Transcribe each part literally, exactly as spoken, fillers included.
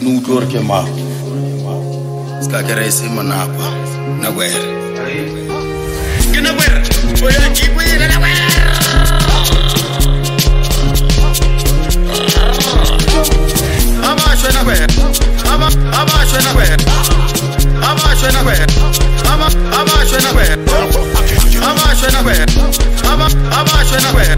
funu tor ke ma ska kere sima na kwa na gwer kena gwer oya chipu ira na gwer ama shena gwer ama ama shena gwer ama shena gwer ama ama shena gwer ama shena gwer ama ama shena gwer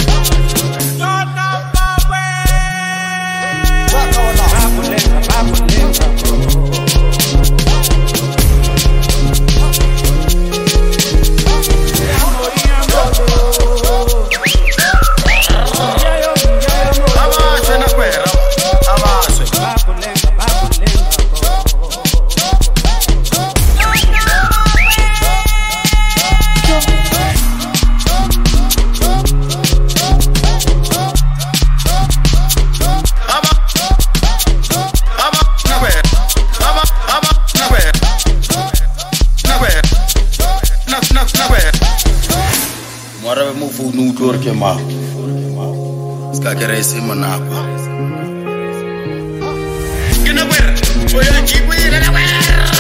Mora mo funu tor ke ma ska kere sima na kwa kena gwer oya chipu ira na gwer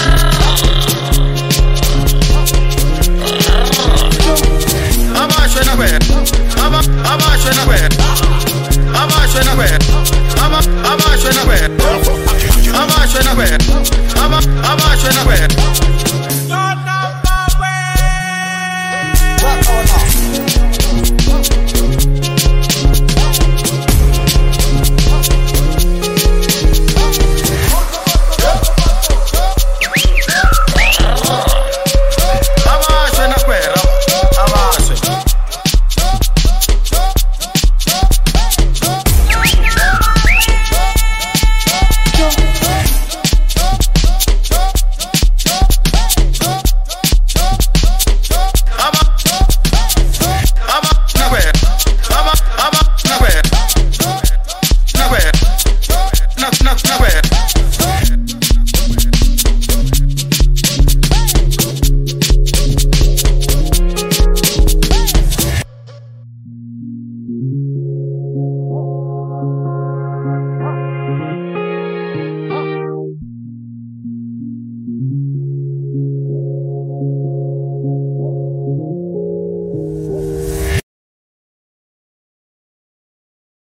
ama shena gwer ama ama shena gwer ama shena gwer ama ama shena gwer ama shena gwer